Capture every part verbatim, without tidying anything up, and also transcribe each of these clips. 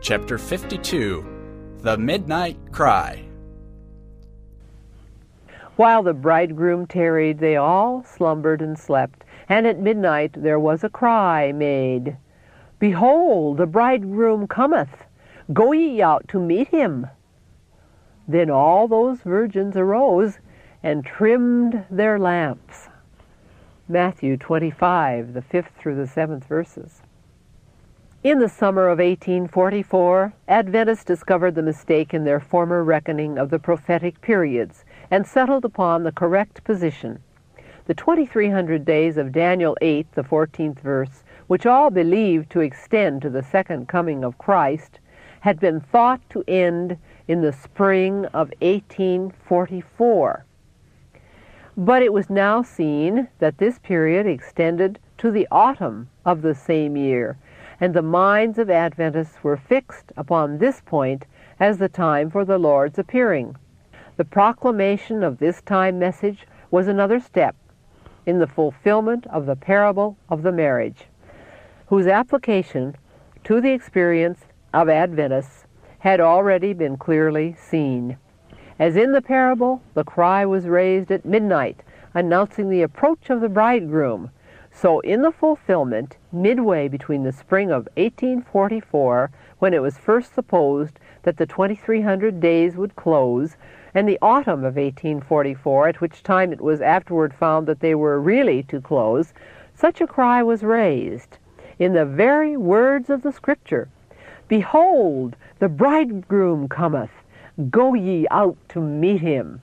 Chapter fifty-two, The Midnight Cry. While the bridegroom tarried, they all slumbered and slept, and at midnight there was a cry made, Behold, the bridegroom cometh, go ye out to meet him. Then all those virgins arose and trimmed their lamps. Matthew twenty-five, the fifth through the seventh verses. In the summer of eighteen forty-four, Adventists discovered the mistake in their former reckoning of the prophetic periods and settled upon the correct position. The twenty-three hundred days of Daniel eight, the fourteenth verse, which all believed to extend to the second coming of Christ, had been thought to end in the spring of eighteen forty-four. But it was now seen that this period extended to the autumn of the same year, and the minds of Adventists were fixed upon this point as the time for the Lord's appearing. The proclamation of this time message was another step in the fulfillment of the parable of the marriage, whose application to the experience of Adventists had already been clearly seen. As in the parable, the cry was raised at midnight, announcing the approach of the bridegroom. So in the fulfillment, midway between the spring of eighteen forty-four, when it was first supposed that the twenty-three hundred days would close, and the autumn of eighteen forty-four, at which time it was afterward found that they were really to close, such a cry was raised in the very words of the Scripture, Behold, the bridegroom cometh, go ye out to meet him.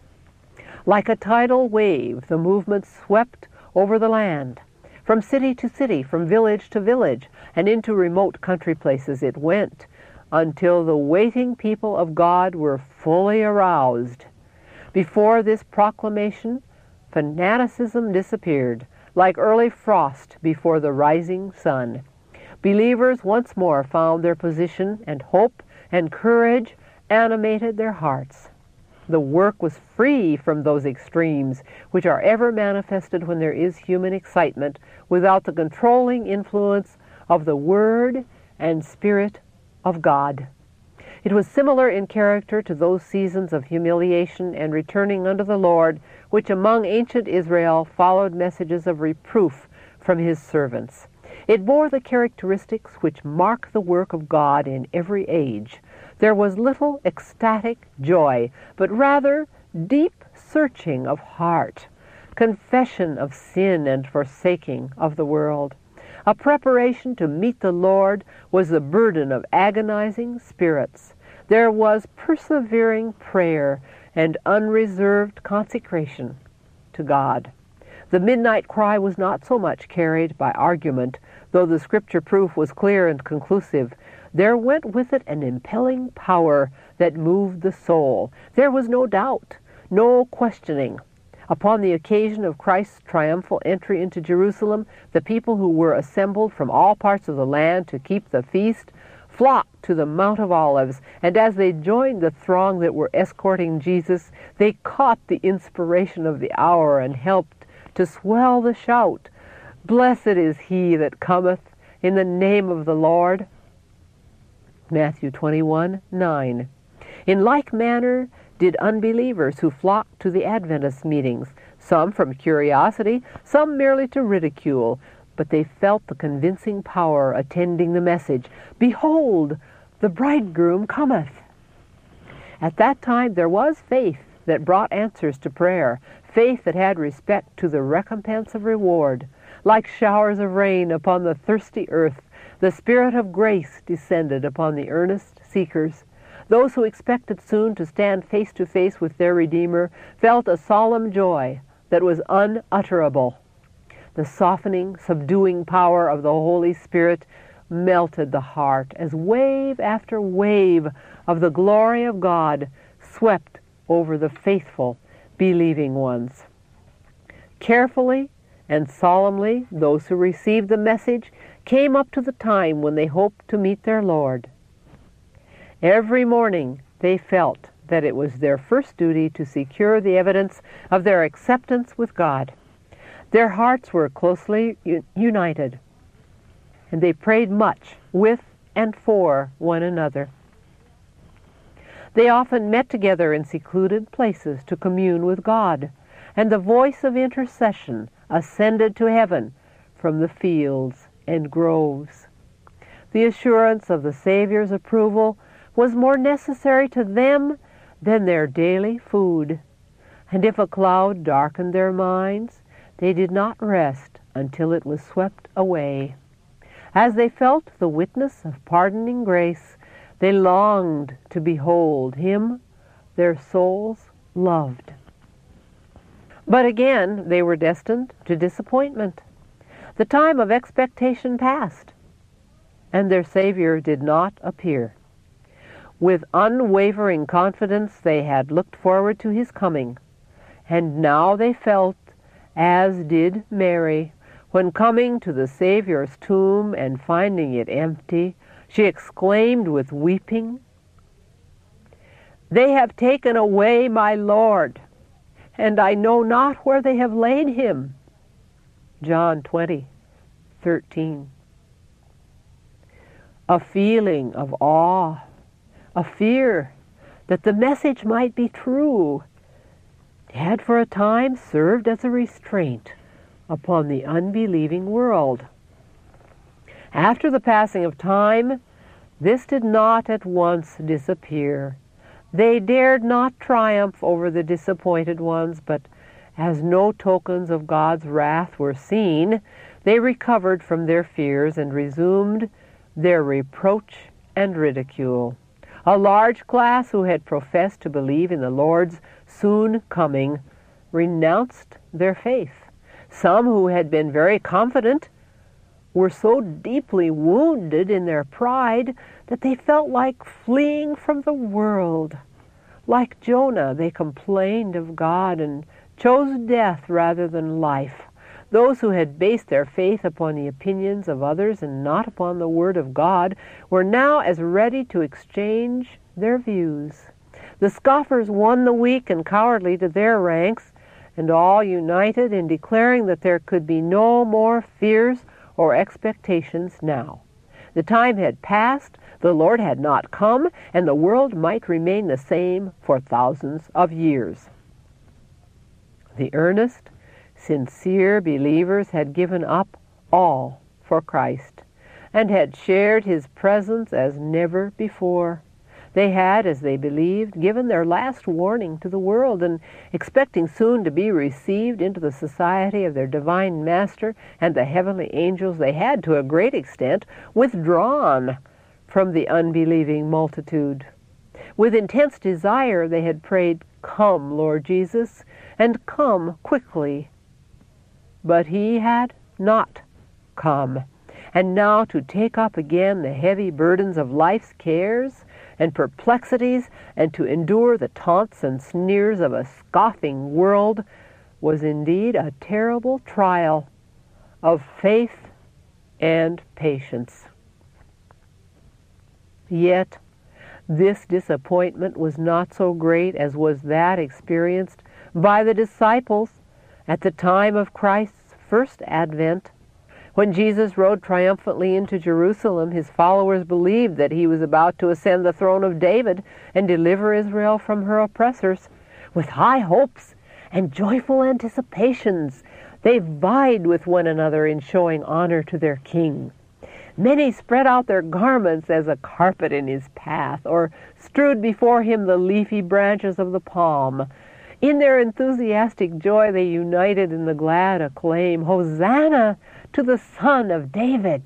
Like a tidal wave, the movement swept over the land. From city to city, from village to village, and into remote country places it went, until the waiting people of God were fully aroused. Before this proclamation, fanaticism disappeared, like early frost before the rising sun. Believers once more found their position, and hope and courage animated their hearts. The work was free from those extremes which are ever manifested when there is human excitement without the controlling influence of the Word and Spirit of God. It was similar in character to those seasons of humiliation and returning unto the Lord which among ancient Israel followed messages of reproof from His servants. It bore the characteristics which mark the work of God in every age. There was little ecstatic joy, but rather deep searching of heart, confession of sin and forsaking of the world. A preparation to meet the Lord was the burden of agonizing spirits. There was persevering prayer and unreserved consecration to God. The midnight cry was not so much carried by argument, though the Scripture proof was clear and conclusive. There went with it an impelling power that moved the soul. There was no doubt, no questioning. Upon the occasion of Christ's triumphal entry into Jerusalem, the people who were assembled from all parts of the land to keep the feast flocked to the Mount of Olives, and as they joined the throng that were escorting Jesus, they caught the inspiration of the hour and helped to swell the shout, Blessed is he that cometh in the name of the Lord. Matthew twenty-one, nine. In like manner did unbelievers who flocked to the Adventist meetings, some from curiosity, some merely to ridicule, but they felt the convincing power attending the message, Behold, the bridegroom cometh. At that time there was faith that brought answers to prayer, faith that had respect to the recompense of reward. Like showers of rain upon the thirsty earth, the Spirit of grace descended upon the earnest seekers. Those who expected soon to stand face to face with their Redeemer felt a solemn joy that was unutterable. The softening, subduing power of the Holy Spirit melted the heart as wave after wave of the glory of God swept over the faithful, believing ones. Carefully and solemnly, those who received the message came up to the time when they hoped to meet their Lord. Every morning they felt that it was their first duty to secure the evidence of their acceptance with God. Their hearts were closely united, and they prayed much with and for one another. They often met together in secluded places to commune with God, and the voice of intercession ascended to heaven from the fields and groves. The assurance of the Savior's approval was more necessary to them than their daily food. And if a cloud darkened their minds, they did not rest until it was swept away. As they felt the witness of pardoning grace, they longed to behold Him their souls loved. But again they were destined to disappointment. The time of expectation passed, and their Savior did not appear. With unwavering confidence they had looked forward to His coming, and now they felt, as did Mary, when coming to the Savior's tomb and finding it empty, she exclaimed with weeping, "They have taken away my Lord, and I know not where they have laid Him." John twenty, thirteen. A feeling of awe, a fear that the message might be true, had for a time served as a restraint upon the unbelieving world. After the passing of time, this did not at once disappear. They dared not triumph over the disappointed ones, but as no tokens of God's wrath were seen, they recovered from their fears and resumed their reproach and ridicule. A large class who had professed to believe in the Lord's soon coming renounced their faith. Some who had been very confident were so deeply wounded in their pride that they felt like fleeing from the world. Like Jonah, they complained of God and chose death rather than life. Those who had based their faith upon the opinions of others and not upon the Word of God were now as ready to exchange their views. The scoffers won the weak and cowardly to their ranks, and all united in declaring that there could be no more fears or expectations now. The time had passed, the Lord had not come, and the world might remain the same for thousands of years. The earnest, sincere believers had given up all for Christ, and had shared His presence as never before. They had, as they believed, given their last warning to the world, and expecting soon to be received into the society of their divine Master and the heavenly angels, they had, to a great extent, withdrawn from the unbelieving multitude. With intense desire they had prayed, "Come, Lord Jesus, and come quickly." But He had not come. And now to take up again the heavy burdens of life's cares and perplexities, and to endure the taunts and sneers of a scoffing world, was indeed a terrible trial of faith and patience. Yet this disappointment was not so great as was that experienced by the disciples at the time of Christ's first advent. When Jesus rode triumphantly into Jerusalem, His followers believed that He was about to ascend the throne of David and deliver Israel from her oppressors. With high hopes and joyful anticipations, they vied with one another in showing honor to their King. Many spread out their garments as a carpet in His path, or strewed before Him the leafy branches of the palm. In their enthusiastic joy they united in the glad acclaim, "Hosanna to the Son of David."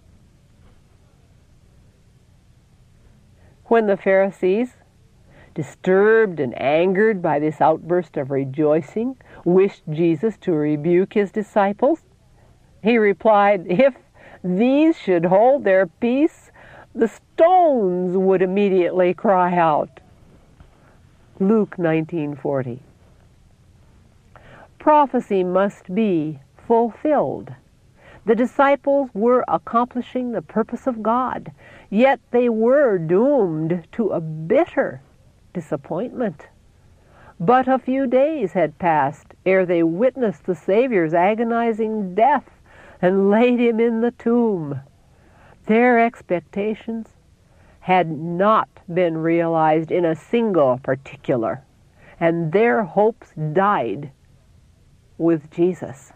When the Pharisees, disturbed and angered by this outburst of rejoicing, wished Jesus to rebuke His disciples, He replied, "If these should hold their peace, the stones would immediately cry out." Luke nineteen forty. Prophecy must be fulfilled. The disciples were accomplishing the purpose of God, yet they were doomed to a bitter disappointment. But a few days had passed ere they witnessed the Savior's agonizing death and laid Him in the tomb. Their expectations had not been realized in a single particular, and their hopes died with Jesus.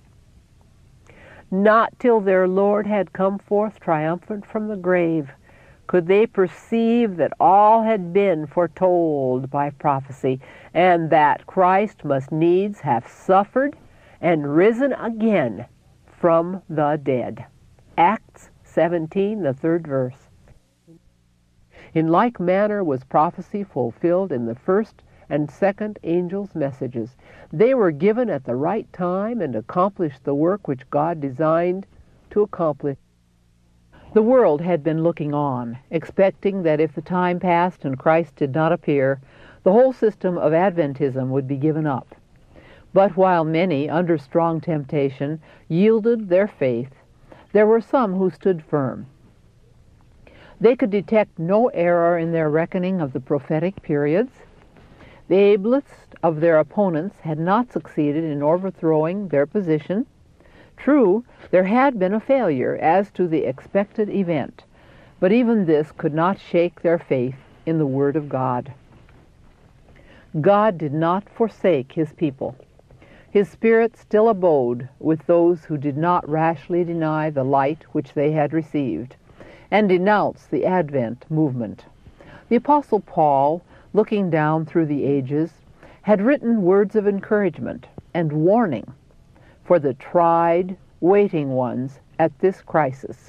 Not till their Lord had come forth triumphant from the grave could they perceive that all had been foretold by prophecy, and that Christ must needs have suffered and risen again from the dead. Acts seventeen, the third verse. In like manner was prophecy fulfilled in the first and second angels' messages. They were given at the right time and accomplished the work which God designed to accomplish. The world had been looking on, expecting that if the time passed and Christ did not appear, the whole system of Adventism would be given up. But while many, under strong temptation, yielded their faith, there were some who stood firm. They could detect no error in their reckoning of the prophetic periods. The ablest of their opponents had not succeeded in overthrowing their position. True, there had been a failure as to the expected event, but even this could not shake their faith in the Word of God. God did not forsake His people. His Spirit still abode with those who did not rashly deny the light which they had received, and denounce the Advent movement. The Apostle Paul, looking down through the ages, had written words of encouragement and warning for the tried, waiting ones at this crisis.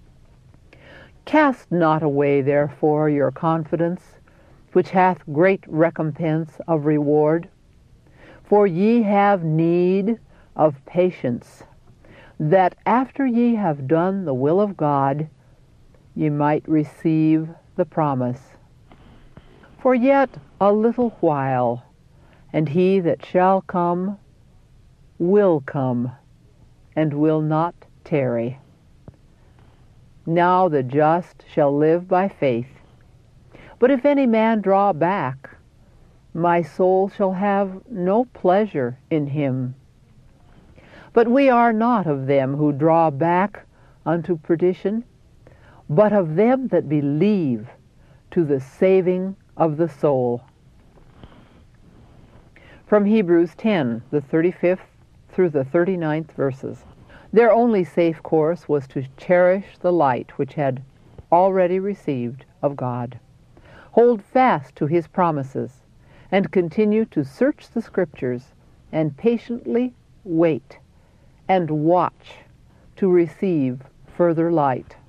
Cast not away, therefore, your confidence, which hath great recompense of reward. For ye have need of patience, that after ye have done the will of God, ye might receive the promise. For yet a little while, and he that shall come will come, and will not tarry. Now the just shall live by faith. But if any man draw back, my soul shall have no pleasure in him. But we are not of them who draw back unto perdition, but of them that believe to the saving of the soul. From Hebrews ten, the thirty-fifth through the thirty-ninth verses. Their only safe course was to cherish the light which had already received of God, hold fast to His promises, and continue to search the Scriptures and patiently wait and watch to receive further light.